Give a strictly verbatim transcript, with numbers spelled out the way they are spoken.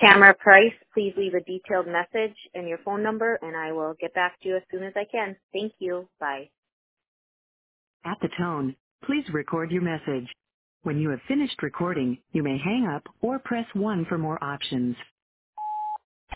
Tamara Price, please leave a detailed message and your phone number, and I will get back to you as soon as I can. Thank you. Bye. At the tone, please record your message. When you have finished recording, you may hang up or press one for more options.